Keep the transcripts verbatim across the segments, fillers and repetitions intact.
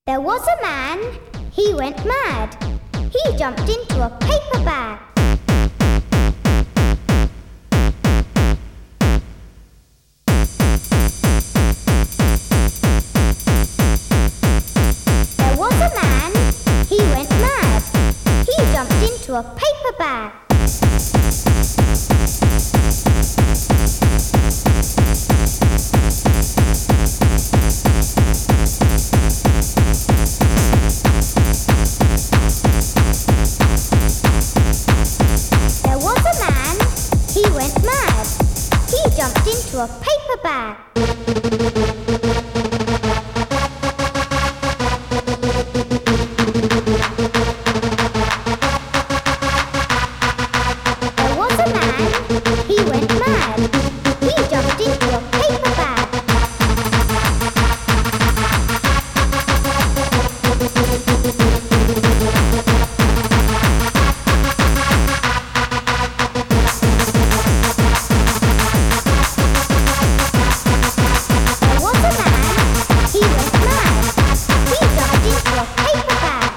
There was a man, he went mad. He jumped into a paper bag. There was a man, he went mad. He jumped into a paper bag. There was a man, he went mad. He jumped into a paper bag. There was a man, he went mad. He jumped into a paper bag. There was a man, he went mad. He jumped into a paper bag.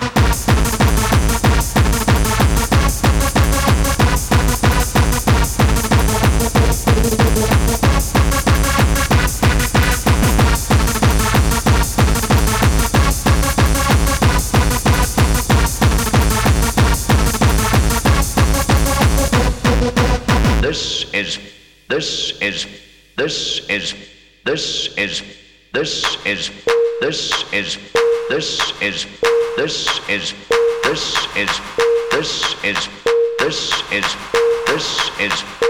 This is, this is, this is, this is, this is, this is, this is, this is, this is, this is, this is, this is, this is.